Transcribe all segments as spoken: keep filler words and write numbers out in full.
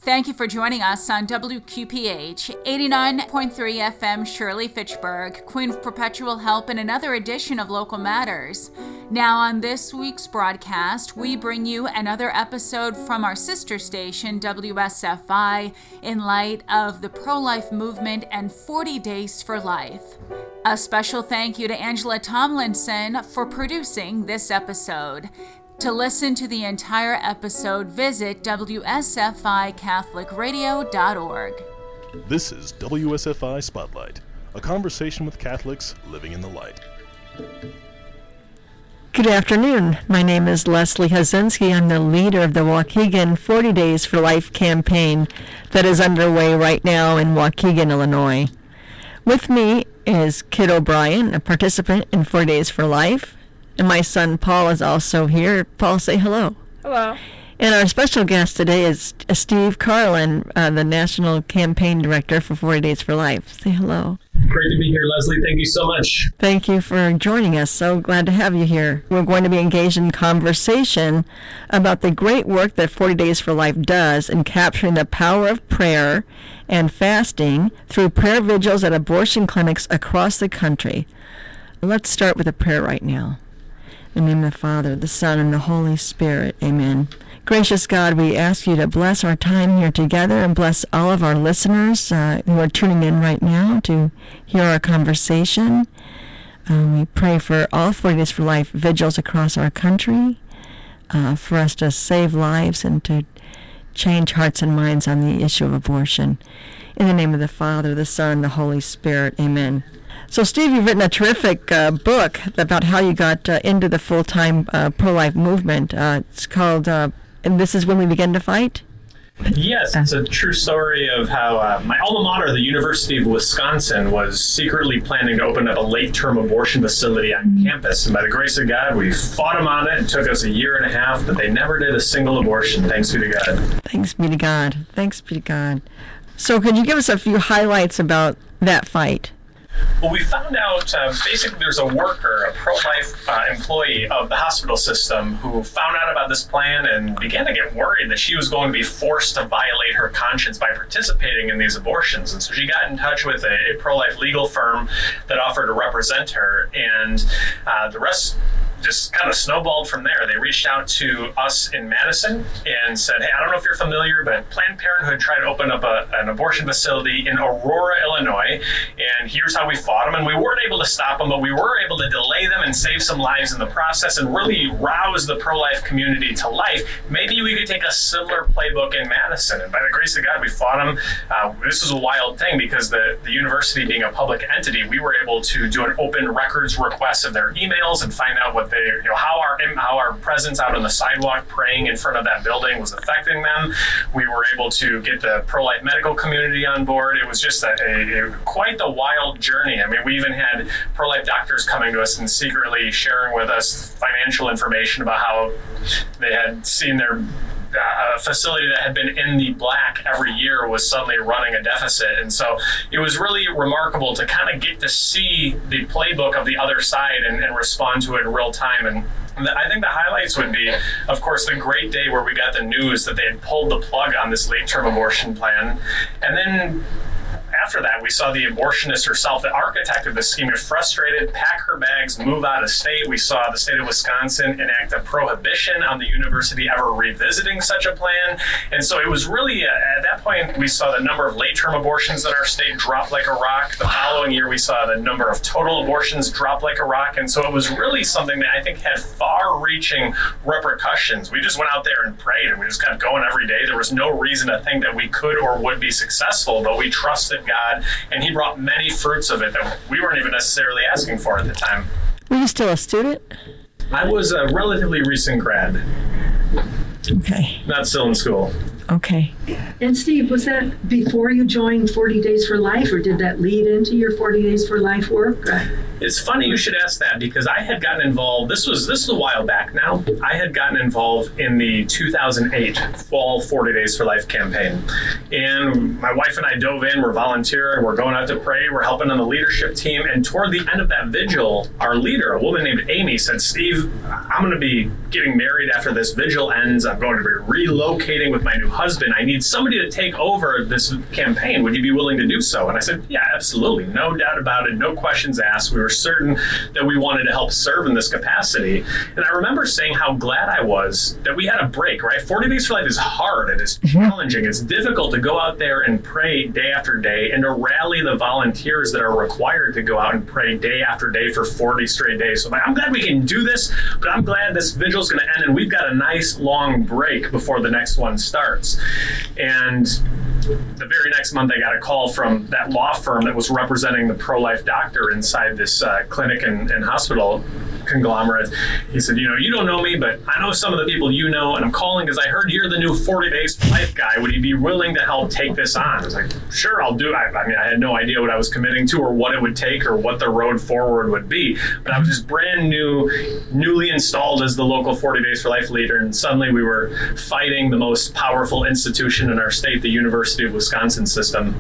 Thank you for joining us on W Q P H eighty-nine point three F M Shirley Fitchburg, Queen of Perpetual Help, in another edition of Local Matters. Now on this week's broadcast, we bring you another episode from our sister station, W S F I, in light of the pro-life movement and forty days for life. A special thank you to Angela Tomlinson for producing this episode. To listen to the entire episode, visit W S F I Catholic Radio dot org. This is W S F I Spotlight, a conversation with Catholics living in the light. Good afternoon. My name is Leslie Hazinski. I'm the leader of the Waukegan forty Days for Life campaign that is underway right now in Waukegan, Illinois. With me is Kit O'Brien, a participant in forty Days for Life. And my son Paul is also here. Paul, say hello. Hello. And our special guest today is Steve Carlin, uh, the National Campaign Director for forty Days for Life. Say hello. Great to be here, Leslie. Thank you so much. Thank you for joining us. So glad to have you here. We're going to be engaged in conversation about the great work that forty Days for Life does in capturing the power of prayer and fasting through prayer vigils at abortion clinics across the country. Let's start with a prayer right now. In the name of the Father, the Son, and the Holy Spirit. Amen. Gracious God, we ask you to bless our time here together and bless all of our listeners uh, who are tuning in right now to hear our conversation. Um, we pray for all forty Days for Life vigils across our country, uh, for us to save lives and to change hearts and minds on the issue of abortion. In the name of the Father, the Son, and the Holy Spirit. Amen. So, Steve, you've written a terrific uh, book about how you got uh, into the full-time uh, pro-life movement. Uh, it's called, uh, and this is When We Begin to Fight? Yes, it's a true story of how uh, my alma mater, the University of Wisconsin, was secretly planning to open up a late-term abortion facility on campus. And by the grace of God, we fought them on it. It took us a year and a half, but they never did a single abortion, thanks be to God. Thanks be to God. Thanks be to God. So could you give us a few highlights about that fight? Well, we found out uh, basically there's a worker, a pro-life uh, employee of the hospital system who found out about this plan and began to get worried that she was going to be forced to violate her conscience by participating in these abortions. And so she got in touch with a, a pro-life legal firm that offered to represent her, and uh, the rest just kind of snowballed from there. They reached out to us in Madison and said, hey, I don't know if you're familiar, but Planned Parenthood tried to open up a, an abortion facility in Aurora, Illinois, and here's how we fought them. And we weren't able to stop them, but we were able to delay them and save some lives in the process and really rouse the pro-life community to life. Maybe we could take a similar playbook in Madison. And by the grace of God, we fought them. Uh, this was a wild thing because the, the university being a public entity, we were able to do an open records request of their emails and find out what they, you know, how our how our presence out on the sidewalk praying in front of that building was affecting them. We were able to get the pro-life medical community on board. It was just a, a, a quite the wild journey. I mean, we even had pro-life doctors coming to us and secretly sharing with us financial information about how they had seen their Uh, a facility that had been in the black every year was suddenly running a deficit. And so it was really remarkable to kind of get to see the playbook of the other side and, and respond to it in real time. And I think the highlights would be, of course, the great day where we got the news that they had pulled the plug on this late-term abortion plan. And then after that, we saw the abortionist herself, the architect of the scheme, frustrated, pack her bags, move out of state. We saw the state of Wisconsin enact a prohibition on the university ever revisiting such a plan. And so it was really, uh, at that point, we saw the number of late-term abortions in our state drop like a rock. The following year, we saw the number of total abortions drop like a rock. And so it was really something that I think had far-reaching repercussions. We just went out there and prayed, and we just kept going every day. There was no reason to think that we could or would be successful, but we trusted God, and he brought many fruits of it that we weren't even necessarily asking for at the time. Were you still a student? I was a relatively recent grad. Okay. Not still in school. Okay. And Steve, was that before you joined forty Days for Life, or did that lead into your forty Days for Life work? It's funny you should ask that because I had gotten involved. This was this was a while back now. I had gotten involved in the two thousand eight Fall forty Days for Life campaign. And my wife and I dove in. We're volunteering. We're going out to pray. We're helping on the leadership team. And toward the end of that vigil, our leader, a woman named Amy, said, Steve, I'm going to be getting married after this vigil ends. I'm going to be relocating with my new husband. I need somebody to take over this campaign. Would you be willing to do so? And I said, yeah, absolutely. No doubt about it. No questions asked. We were certain that we wanted to help serve in this capacity. And I remember saying how glad I was that we had a break, right? forty Days for Life is hard. It is challenging. It's difficult to go out there and pray day after day and to rally the volunteers that are required to go out and pray day after day for forty straight days. So I'm, like, I'm glad we can do this, but I'm glad this vigil is going to end and we've got a nice long break before the next one starts. And the very next month, I got a call from that law firm that was representing the pro-life doctor inside this uh, clinic and, and hospital conglomerate. He said, you know, you don't know me, but I know some of the people you know, and I'm calling because I heard you're the new forty Days for Life guy. Would you be willing to help take this on? I was like, sure, I'll do it. I, I mean, I had no idea what I was committing to or what it would take or what the road forward would be. But I was just brand new, newly installed as the local forty Days for Life leader, and suddenly we were fighting the most powerful institution in our state, the University of Wisconsin system.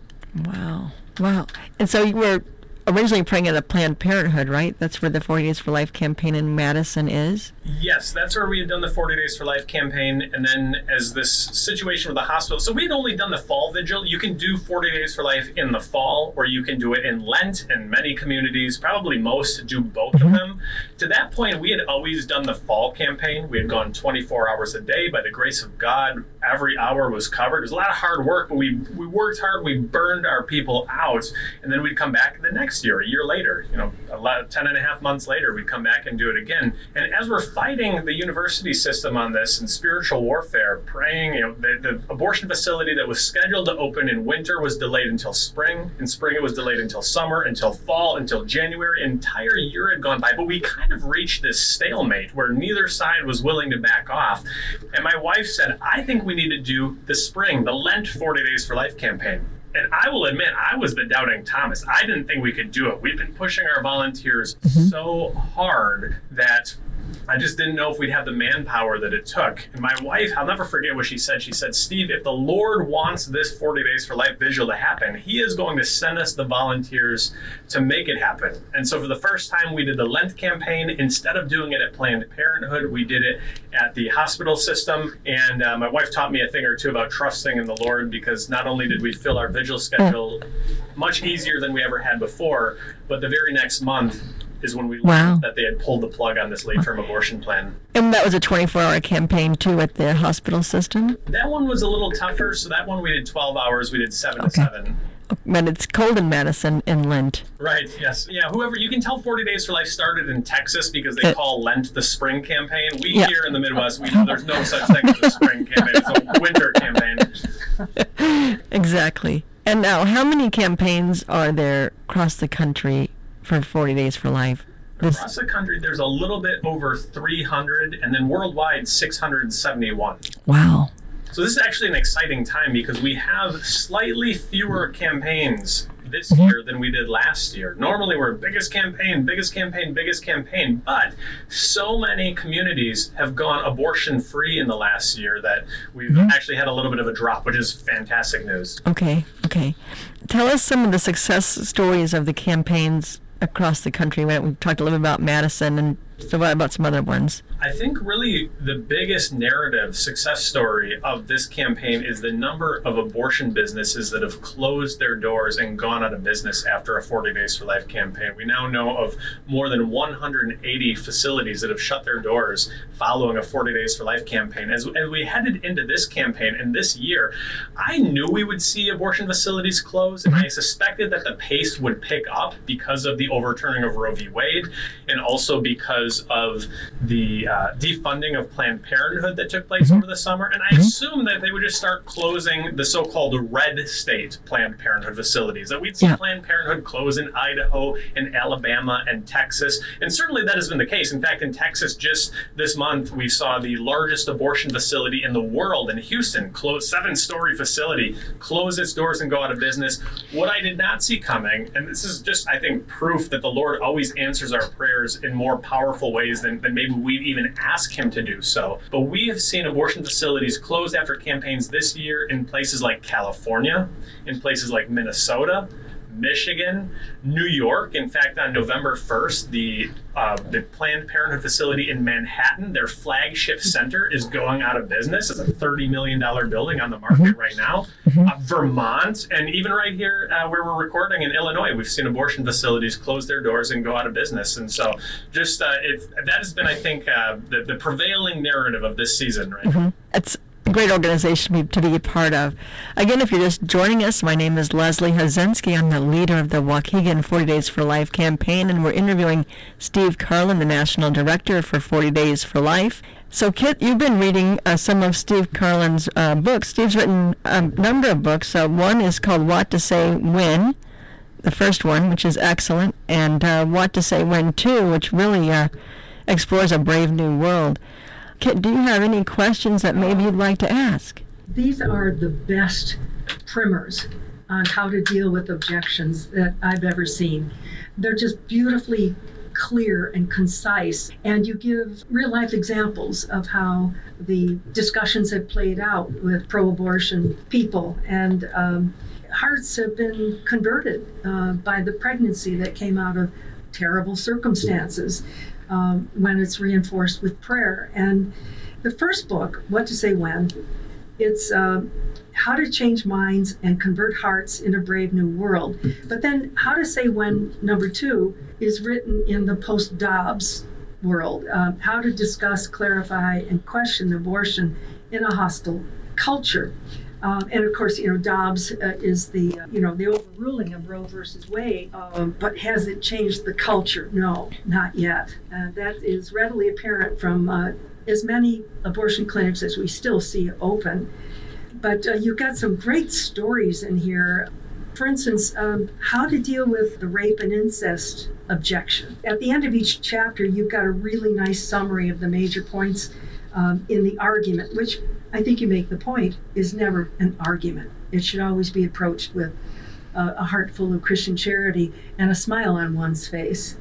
Wow. Wow. And so you were originally praying at a Planned Parenthood, right? That's where the forty Days for Life campaign in Madison is? Yes, that's where we had done the forty Days for Life campaign. And then as this situation with the hospital, so we had only done the fall vigil. You can do forty Days for Life in the fall, or you can do it in Lent, and many communities, probably most, do both mm-hmm. of them. To that point, we had always done the fall campaign. We had gone twenty-four hours a day. By the grace of God, every hour was covered. It was a lot of hard work, but we, we worked hard. We burned our people out. And then we'd come back the next year, a year later, you know, a lot, ten and a half months later, we'd come back and do it again. And as we're fighting the university system on this and spiritual warfare, praying, you know, the, the abortion facility that was scheduled to open in winter was delayed until spring. In spring, it was delayed until summer, until fall, until January. An entire year had gone by, but we kind of reached this stalemate where neither side was willing to back off. And my wife said, I think we need to do the spring, the Lent forty Days for Life campaign. And I will admit, I was the doubting Thomas. I didn't think we could do it. We've been pushing our volunteers mm-hmm. so hard that I just didn't know if we'd have the manpower that it took. And my wife, I'll never forget what she said. She said, Steve, if the Lord wants this forty Days for Life vigil to happen, he is going to send us the volunteers to make it happen. And so for the first time, we did the Lent campaign. Instead of doing it at Planned Parenthood, we did it at the hospital system. And uh, my wife taught me a thing or two about trusting in the Lord, because not only did we fill our vigil schedule much easier than we ever had before, but the very next month is when we learned wow. that they had pulled the plug on this late-term abortion plan. And that was a twenty-four hour campaign, too, at the hospital system? That one was a little tougher. So that one we did twelve hours. We did seven okay. to seven. But it's cold in Madison in Lent. Right, yes. Yeah, whoever, you can tell forty Days for Life started in Texas because they uh, call Lent the spring campaign. We yeah. here in the Midwest, we know there's no such thing as a spring campaign. It's a winter campaign. Exactly. And now, how many campaigns are there across the country for forty Days for Life? This... Across the country, there's a little bit over three hundred, and then worldwide, six hundred seventy-one. Wow. So this is actually an exciting time because we have slightly fewer campaigns this year than we did last year. Normally we're biggest campaign, biggest campaign, biggest campaign, but so many communities have gone abortion free in the last year that we've mm-hmm. actually had a little bit of a drop, which is fantastic news. Okay, okay. Tell us some of the success stories of the campaigns across the country. We talked a little bit about Madison, and so what about some other ones? I think really the biggest narrative success story of this campaign is the number of abortion businesses that have closed their doors and gone out of business after a forty Days for Life campaign. We now know of more than one hundred eighty facilities that have shut their doors following a forty Days for Life campaign. As, as we headed into this campaign and this year, I knew we would see abortion facilities close, and I suspected that the pace would pick up because of the overturning of Roe v. Wade, and also because because of the uh, defunding of Planned Parenthood that took place over the summer. And I assumed that they would just start closing the so-called red state Planned Parenthood facilities, that we'd see Yeah. Planned Parenthood close in Idaho and Alabama and Texas. And certainly that has been the case. In fact, in Texas, just this month, we saw the largest abortion facility in the world in Houston, close, seven-story facility, close its doors and go out of business. What I did not see coming, and this is just, I think, proof that the Lord always answers our prayers in more powerful ways than, than maybe we even ask him to do so. But we have seen abortion facilities close after campaigns this year in places like California, in places like Minnesota, Michigan, New York. In fact, on November first, the uh, the Planned Parenthood facility in Manhattan, their flagship center, is going out of business. It's a thirty million dollars building on the market mm-hmm. right now. Mm-hmm. Uh, Vermont, and even right here uh, where we're recording in Illinois, we've seen abortion facilities close their doors and go out of business. And so just uh, it's, that has been, I think, uh, the, the prevailing narrative of this season right mm-hmm. now. It's a great organization to be a part of. Again, if you're just joining us, my name is Leslie Hazenski. I'm the leader of the Waukegan forty Days for Life campaign, and we're interviewing Steve Carlin, the National Director for forty Days for Life. So, Kit, you've been reading uh, some of Steve Carlin's uh, books. Steve's written a number of books. Uh, one is called What to Say When, the first one, which is excellent, and uh, What to Say When two, which really uh, explores a brave new world. Kit, do you have any questions that maybe you'd like to ask? These are the best primers on how to deal with objections that I've ever seen. They're just beautifully clear and concise, and you give real-life examples of how the discussions have played out with pro-abortion people, and um, hearts have been converted uh, by the pregnancy that came out of terrible circumstances. Um, when it's reinforced with prayer. And the first book, What to Say When, it's uh, how to change minds and convert hearts in a brave new world. But then How to Say When, number two, is written in the post-Dobbs world, um, how to discuss, clarify, and question abortion in a hostile culture. Um, and of course, you know, Dobbs uh, is the, uh, you know, the overruling of Roe versus Wade, um, but has it changed the culture? No, not yet. Uh, that is readily apparent from uh, as many abortion clinics as we still see open. But uh, you've got some great stories in here. For instance, um, how to deal with the rape and incest objection. At the end of each chapter, you've got a really nice summary of the major points um, in the argument, which I think you make the point, is never an argument. It should always be approached with uh, a heart full of Christian charity and a smile on one's face.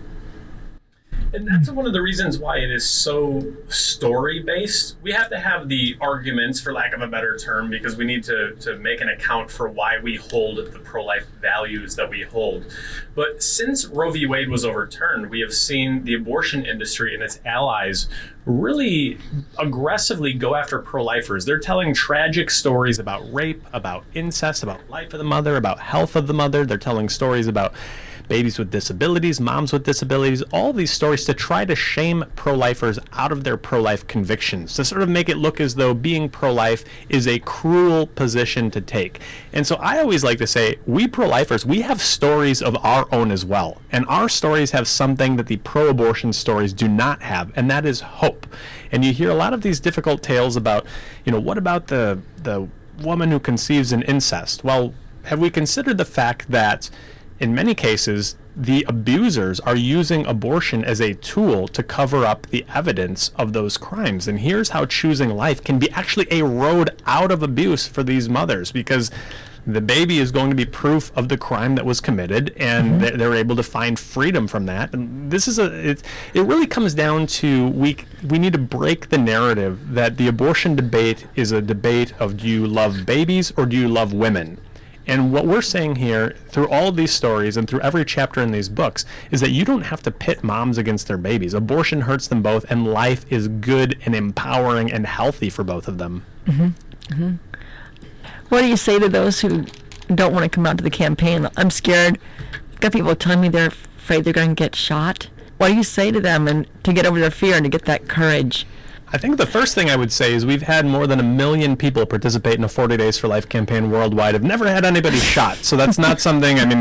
And that's one of the reasons why it is so story-based. We have to have the arguments, for lack of a better term, because we need to, to make an account for why we hold the pro-life values that we hold. But since Roe v. Wade was overturned, we have seen the abortion industry and its allies really aggressively go after pro-lifers. They're telling tragic stories about rape, about incest, about life of the mother, about health of the mother. They're telling stories about babies with disabilities, moms with disabilities, all these stories to try to shame pro-lifers out of their pro-life convictions, to sort of make it look as though being pro-life is a cruel position to take. And so I always like to say, we pro-lifers, we have stories of our own as well. And our stories have something that the pro-abortion stories do not have, and that is hope. And you hear a lot of these difficult tales about, you know, what about the, the woman who conceives in incest? Well, have we considered the fact that in many cases, the abusers are using abortion as a tool to cover up the evidence of those crimes? And here's how choosing life can be actually a road out of abuse for these mothers, because the baby is going to be proof of the crime that was committed, and mm-hmm. they're able to find freedom from that. And this is a, it, it really comes down to, we, we need to break the narrative that the abortion debate is a debate of, do you love babies or do you love women? And what we're saying here, through all of these stories and through every chapter in these books, is that you don't have to pit moms against their babies. Abortion hurts them both, and life is good and empowering and healthy for both of them. Mm-hmm. Mm-hmm. What do you say to those who don't want to come out to the campaign? I'm scared. I've got people telling me they're afraid they're going to get shot. What do you say to them and to get over their fear and to get that courage? I think the first thing I would say is we've had more than a million people participate in a forty Days for Life campaign worldwide. I've never had anybody shot, so that's not something, I mean,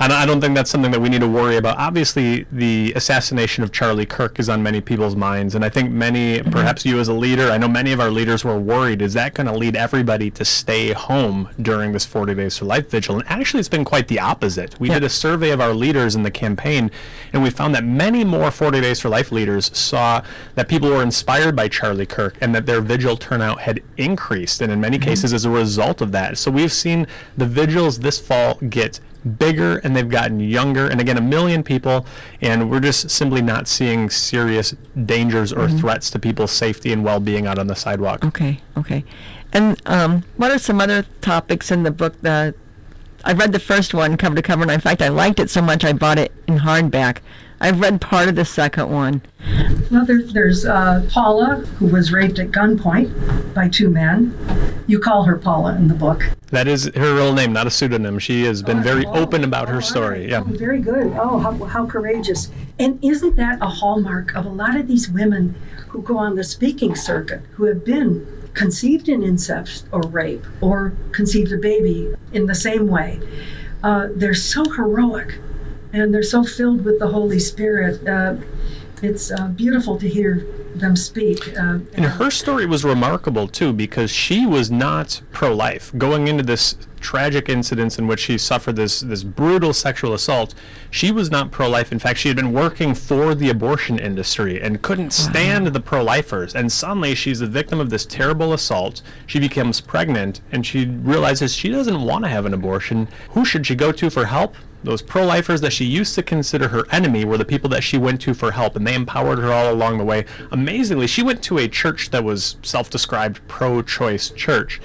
And I don't think that's something that we need to worry about. Obviously, the assassination of Charlie Kirk is on many people's minds, and I think many, mm-hmm. perhaps you as a leader, I know many of our leaders were worried, is that going to lead everybody to stay home during this forty Days for Life vigil? And actually, it's been quite the opposite. We yep. did a survey of our leaders in the campaign, and we found that many more forty Days for Life leaders saw that people were inspired by Charlie Kirk and that their vigil turnout had increased, and in many mm-hmm. cases as a result of that. So we've seen the vigils this fall get bigger, and they've gotten younger, and again, a million people, and we're just simply not seeing serious dangers or mm-hmm. threats to people's safety and well-being out on the sidewalk. Okay, okay. And um, what are some other topics in the book that I read the first one cover to cover, and in fact, I liked it so much I bought it in hardback. I've read part of the second one. Well, there, there's uh, Paula, who was raped at gunpoint by two men. You call her Paula in the book. That is her real name, not a pseudonym. She has been oh, very oh, open about oh, her story. Right. Yeah. Oh, very good. Oh, how, how courageous. And isn't that a hallmark of a lot of these women who go on the speaking circuit, who have been conceived in incest or rape, or conceived a baby in the same way? Uh, they're so heroic, and they're so filled with the Holy Spirit. Uh, it's uh, beautiful to hear them speak. Uh, and her story was remarkable, too, because she was not pro-life. Going into this tragic incident in which she suffered this, this brutal sexual assault, she was not pro-life. In fact, she had been working for the abortion industry and couldn't stand the pro-lifers. And suddenly, she's the victim of this terrible assault. She becomes pregnant, and she realizes she doesn't want to have an abortion. Who should she go to for help? Those pro-lifers that she used to consider her enemy were the people that she went to for help, and they empowered her all along the way. Amazingly, she went to a church that was self-described pro-choice church,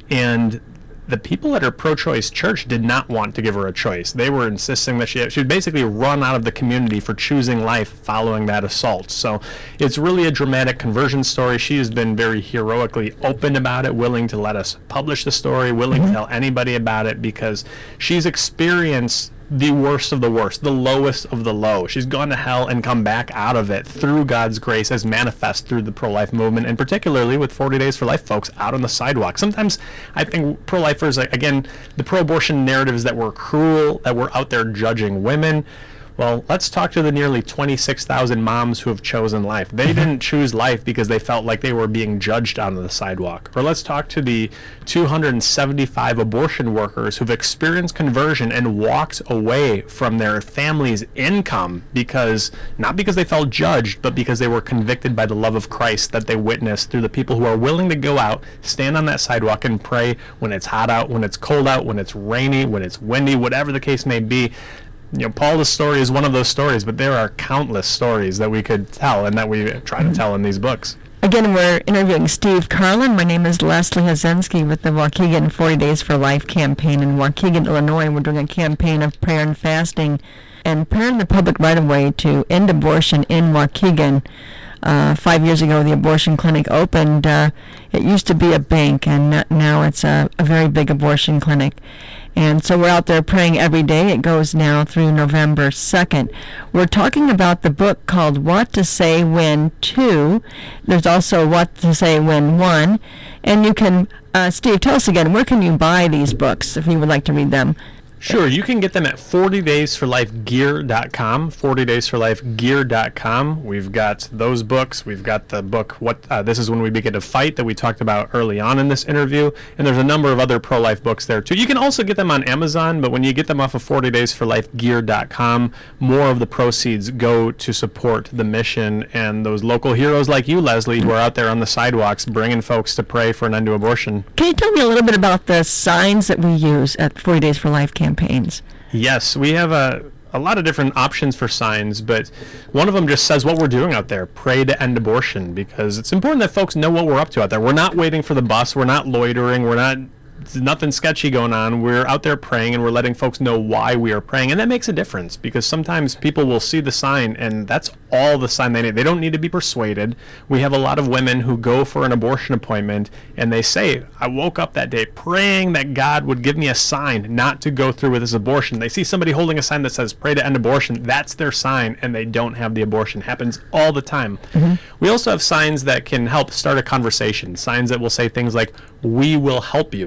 and the people at her pro-choice church did not want to give her a choice. They were insisting that she, she would basically run out of the community for choosing life following that assault. So it's really a dramatic conversion story. She has been very heroically open about it, willing to let us publish the story, willing mm-hmm. to tell anybody about it, because she's experienced the worst of the worst, the lowest of the low. She's gone to hell and come back out of it through God's grace as manifest through the pro-life movement, and particularly with forty Days for Life folks out on the sidewalk. Sometimes I think pro-lifers, again, the pro-abortion narratives that we're cruel, that we're out there judging women. Well, let's talk to the nearly twenty-six thousand moms who have chosen life. They didn't choose life because they felt like they were being judged on the sidewalk. Or let's talk to the two hundred seventy-five abortion workers who've experienced conversion and walked away from their family's income because, not because they felt judged, but because they were convicted by the love of Christ that they witnessed through the people who are willing to go out, stand on that sidewalk and pray when it's hot out, when it's cold out, when it's rainy, when it's windy, whatever the case may be. You know, Paula's story is one of those stories, but there are countless stories that we could tell and that we try to tell in these books. Again, we're interviewing Steve Carlin. My name is Leslie Hazensky with the Waukegan forty Days for Life campaign in Waukegan, Illinois. We're doing a campaign of prayer and fasting and preparing the public right away to end abortion in Waukegan. Uh, five years ago, the abortion clinic opened. Uh, it used to be a bank, and now it's a, a very big abortion clinic. And so we're out there praying every day. It goes now through November second. We're talking about the book called What to Say When two. There's also What to Say When one. And you can, uh, Steve, tell us again, where can you buy these books if you would like to read them? Sure, you can get them at forty days for life gear dot com, forty days for life gear dot com. We've got those books. We've got the book, What uh, This Is When We Begin to Fight, that we talked about early on in this interview. And there's a number of other pro-life books there, too. You can also get them on Amazon, but when you get them off of forty days for life gear dot com, more of the proceeds go to support the mission and those local heroes like you, Leslie, who are out there on the sidewalks bringing folks to pray for an end to abortion. Can you tell me a little bit about the signs that we use at forty Days for Life campaign? Campaigns. Yes, we have a, a lot of different options for signs, but one of them just says what we're doing out there, pray to end abortion, because it's important that folks know what we're up to out there. We're not waiting for the bus, we're not loitering, we're not, there's nothing sketchy going on. We're out there praying, and we're letting folks know why we are praying, and that makes a difference, because sometimes people will see the sign, and that's all the sign they need. They don't need to be persuaded. We have a lot of women who go for an abortion appointment, and they say, I woke up that day praying that God would give me a sign not to go through with this abortion. They see somebody holding a sign that says, pray to end abortion. That's their sign, and they don't have the abortion. It happens all the time. Mm-hmm. We also have signs that can help start a conversation, signs that will say things like, we will help you.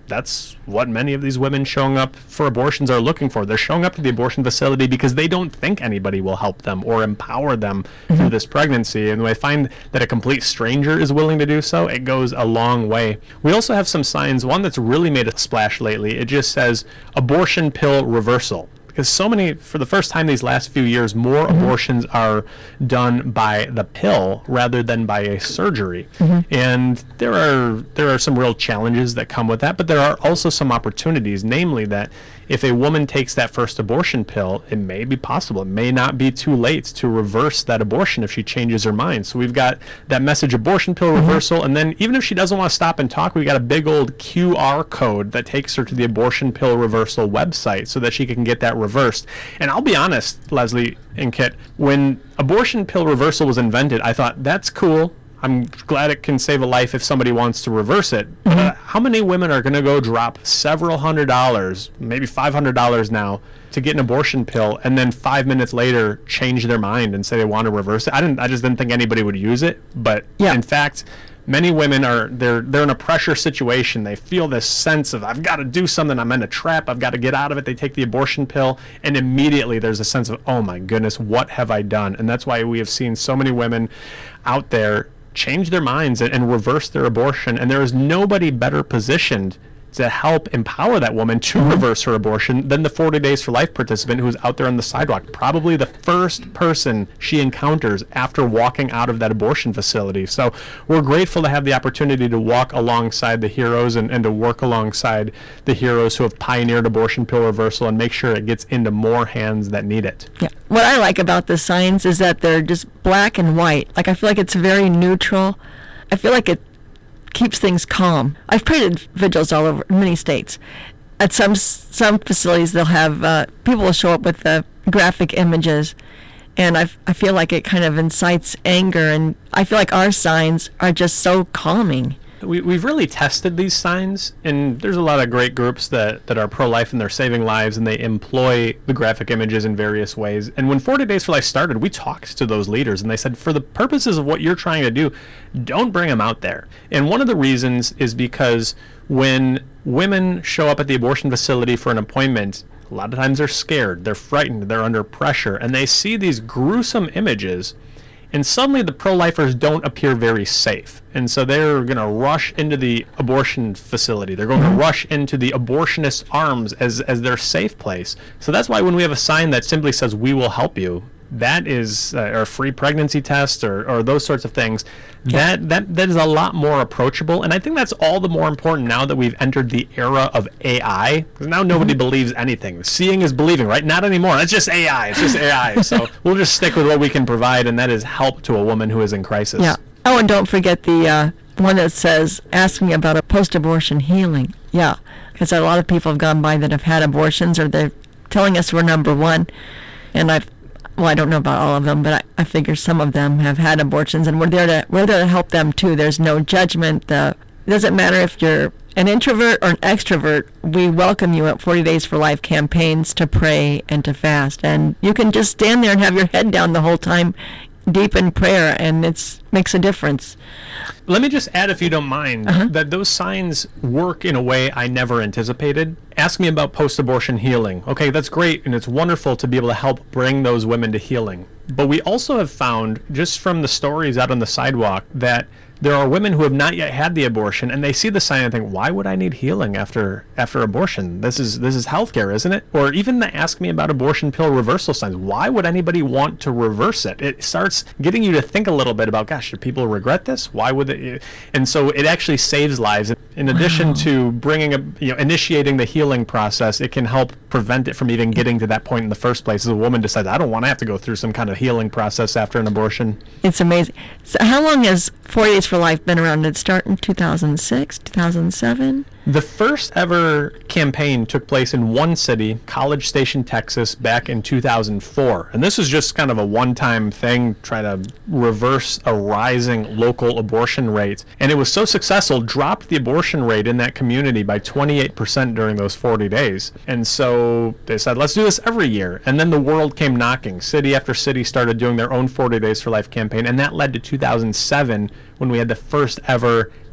that's what many of these women showing up for abortions are looking for. They're showing up to the abortion facility because they don't think anybody will help them or empower them mm-hmm. through this pregnancy. And when I find that a complete stranger is willing to do so, it goes a long way. We also have some signs. One that's really made a splash lately, it just says abortion pill reversal. Because so many, for the first time these last few years, more mm-hmm. abortions are done by the pill rather than by a surgery. Mm-hmm. And there are there are some real challenges that come with that, but there are also some opportunities, namely that if a woman takes that first abortion pill, it may be possible. It may not be too late to reverse that abortion if she changes her mind. So we've got that message abortion pill mm-hmm. reversal, and then even if she doesn't want to stop and talk, we got a big old Q R code that takes her to the abortion pill reversal website so that she can get that reversed. And I'll be honest, Leslie and Kit, when abortion pill reversal was invented, I thought, that's cool. I'm glad it can save a life if somebody wants to reverse it. Mm-hmm. Uh, how many women are going to go drop several hundred dollars, maybe five hundred dollars now, to get an abortion pill, and then five minutes later change their mind and say they want to reverse it? I didn't. I just didn't think anybody would use it. But yeah. in fact, many women are they're they're in a pressure situation. They feel this sense of, I've got to do something. I'm in a trap. I've got to get out of it. They take the abortion pill, and immediately there's a sense of, oh my goodness, what have I done? And that's why we have seen so many women out there change their minds and, and reverse their abortion. And there is nobody better positioned to help empower that woman to reverse her abortion than the forty Days for Life participant who's out there on the sidewalk, probably the first person she encounters after walking out of that abortion facility. So we're grateful to have the opportunity to walk alongside the heroes and, and to work alongside the heroes who have pioneered abortion pill reversal and make sure it gets into more hands that need it. Yeah. What I like about the signs is that they're just black and white. Like, I feel like it's very neutral. I feel like it keeps things calm. I've prayed at vigils all over many states. At some some facilities, they'll have uh, people will show up with the graphic images, and I I feel like it kind of incites anger. And I feel like our signs are just so calming. We, we've really tested these signs, and there's a lot of great groups that, that are pro-life and they're saving lives, and they employ the graphic images in various ways. And when forty Days for Life started, we talked to those leaders, and they said, for the purposes of what you're trying to do, don't bring them out there. And one of the reasons is because when women show up at the abortion facility for an appointment, a lot of times they're scared, they're frightened, they're under pressure, and they see these gruesome images, and suddenly the pro-lifers don't appear very safe. And so they're going to rush into the abortion facility. They're going to rush into the abortionist's arms as, as their safe place. So that's why when we have a sign that simply says, we will help you, that is, uh, or a free pregnancy test, or, or those sorts of things, yeah. that, that that is a lot more approachable. And I think that's all the more important now that we've entered the era of A I, because now nobody mm-hmm. believes anything. Seeing is believing, right? Not anymore. It's just A I. It's just A I. So we'll just stick with what we can provide, and that is help to a woman who is in crisis. Yeah. Oh, and don't forget the uh, one that says, ask me about a post-abortion healing. Yeah, because a lot of people have gone by that have had abortions, or they're telling us we're number one. And I've Well, I don't know about all of them, but I, I figure some of them have had abortions, and we're there to we're there to help them too. There's no judgment. Uh, it doesn't matter if you're an introvert or an extrovert. We welcome you at forty Days for Life campaigns to pray and to fast, and you can just stand there and have your head down the whole time, deep in prayer, and it makes a difference. Let me just add, if you don't mind, uh-huh. that those signs work in a way I never anticipated. Ask me about post-abortion healing. Okay, that's great, and it's wonderful to be able to help bring those women to healing. But we also have found, just from the stories out on the sidewalk, that there are women who have not yet had the abortion, and they see the sign and think, why would I need healing after after abortion? This is this is healthcare, isn't it? Or even the ask me about abortion pill reversal signs. Why would anybody want to reverse it? It starts getting you to think a little bit about, gosh, do people regret this? Why would it? And so it actually saves lives. In addition wow. to bringing a, you know, initiating the healing process, it can help prevent it from even getting to that point in the first place. As a woman decides, I don't want to have to go through some kind of healing process after an abortion. It's amazing. So how long has forty Days for Life been around? Did it start in two thousand six, two thousand seven? The first ever campaign took place in one city, College Station, Texas, back in two thousand four. And this was just kind of a one-time thing, try to reverse a rising local abortion rate. And it was so successful, dropped the abortion rate in that community by twenty-eight percent during those forty days. And so they said, let's do this every year. And then the world came knocking. City after city started doing their own forty Days for Life campaign. And that led to two thousand seven, when we had the first ever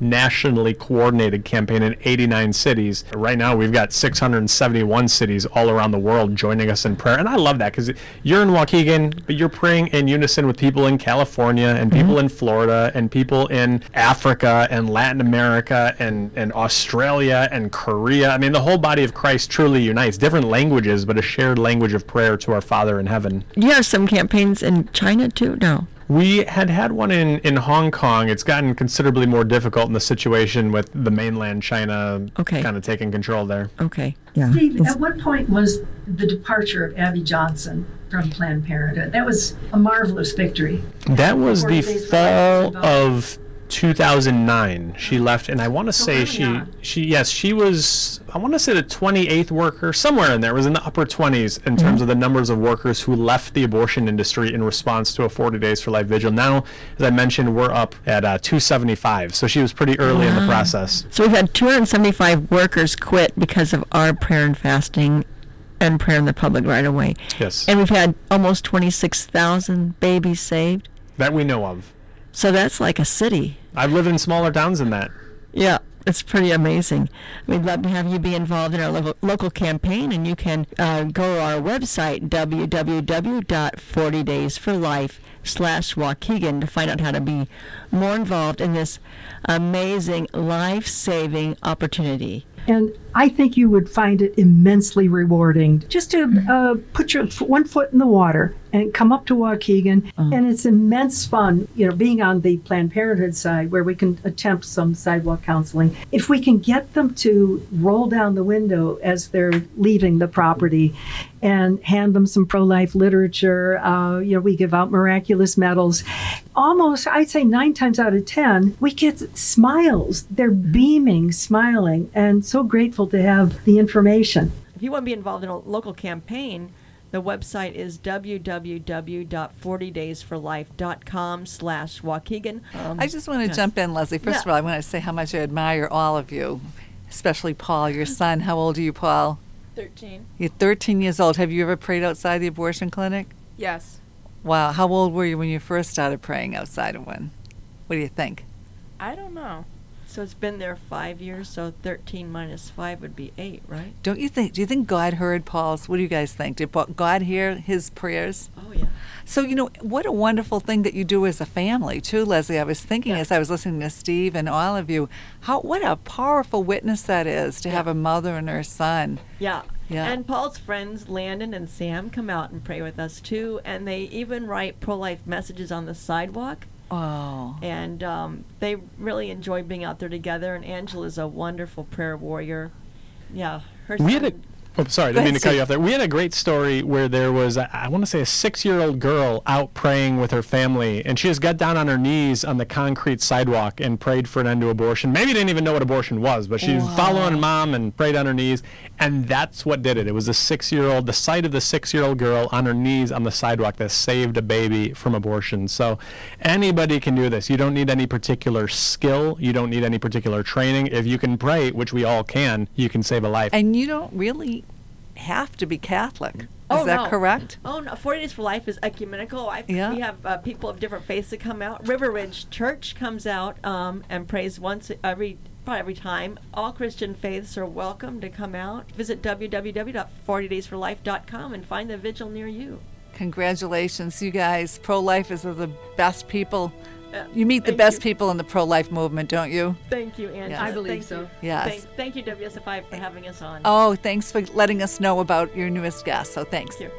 nationally coordinated campaign in eighty-nine cities. Right now, we've got six hundred seventy-one cities all around the world joining us in prayer. And I love that because you're in Waukegan, but you're praying in unison with people in California and people mm-hmm. in Florida and people in Africa and Latin America and, and Australia and Korea. I mean, the whole body of Christ truly unites. Different languages, but a shared language of prayer to our Father in heaven. You have some campaigns in China too? No. We had had one in, in Hong Kong. It's gotten considerably more difficult in the situation with the mainland China okay. kind of taking control there. Okay. Yeah. Steve, at what point was the departure of Abby Johnson from Planned Parenthood? That was a marvelous victory. That was the fall of two thousand nine. She left, and I want to so say she, on. she, yes, she was, I want to say the twenty-eighth worker, somewhere in there. It was in the upper twenties in mm-hmm. terms of the numbers of workers who left the abortion industry in response to a forty days for life vigil. Now, as I mentioned, we're up at uh, two seventy-five, so she was pretty early wow. in the process. So we've had two hundred seventy-five workers quit because of our prayer and fasting and prayer in the public right away. Yes. And we've had almost twenty-six thousand babies saved. That we know of. So that's like a city. I've lived in smaller towns than that. Yeah, it's pretty amazing. We'd love to have you be involved in our lo- local campaign, and you can uh, go to our website, w w w dot forty days for life slash Waukegan, to find out how to be more involved in this amazing, life-saving opportunity. And I think you would find it immensely rewarding just to uh, put your f- one foot in the water and come up to Waukegan. Uh-huh. And it's immense fun, you know, being on the Planned Parenthood side where we can attempt some sidewalk counseling. If we can get them to roll down the window as they're leaving the property and hand them some pro-life literature, uh, you know, we give out miraculous medals. Almost, I'd say nine times out of ten, we get smiles. They're beaming, smiling, and so grateful to have the information. If you want to be involved in a local campaign, the website is w w w dot forty days for life dot com slash Waukegan. Um, I just want to yes. jump in, Leslie. First yeah. of all, I want to say how much I admire all of you, especially Paul, your son. How old are you, Paul? thirteen. You're thirteen years old. Have you ever prayed outside the abortion clinic? Yes. Wow. How old were you when you first started praying outside of one? What do you think? I don't know. So it's been there five years, so thirteen minus five would be eight, right? Don't you think, do you think God heard Paul's? What do you guys think? Did God hear his prayers? Oh, yeah. So, you know, what a wonderful thing that you do as a family, too, Leslie. I was thinking yeah. as I was listening to Steve and all of you, how what a powerful witness that is to yeah. have a mother and her son. Yeah. Yeah. And Paul's friends, Landon and Sam, come out and pray with us, too. And they even write pro-life messages on the sidewalk. Oh. And um, they really enjoy being out there together. And Angela's a wonderful prayer warrior. Yeah. Her We son, had a, oh, sorry, I didn't mean to cut you off there. We had a great story where there was, I, I want to say, a six-year-old girl out praying with her family, and she just got down on her knees on the concrete sidewalk and prayed for an end to abortion. Maybe didn't even know what abortion was, but she was Wow. following mom and prayed on her knees, and that's what did it. It was the six-year-old, the sight of the six-year-old girl on her knees on the sidewalk that saved a baby from abortion. So anybody can do this. You don't need any particular skill. You don't need any particular training. If you can pray, which we all can, you can save a life. And you don't really have to be Catholic. Oh, Is that no. correct? Oh, no. forty Days for Life is ecumenical. I, Yeah. We have uh, people of different faiths that come out. River Ridge Church comes out um, and prays once every probably every time. All Christian faiths are welcome to come out. Visit w w w dot forty days for life dot com and find the vigil near you. Congratulations, you guys. Pro-lifers are the best people. Uh, You meet the thank best you. people in the pro-life movement, don't you? Thank you, Angela. Yes. I believe Thank so. you. Yes. Thank, thank you, W S F I, for having us on. Oh, thanks for letting us know about your newest guest. So thanks. Thank you.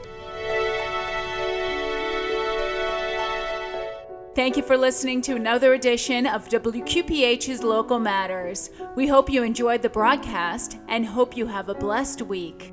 Thank you for listening to another edition of W Q P H's Local Matters. We hope you enjoyed the broadcast and hope you have a blessed week.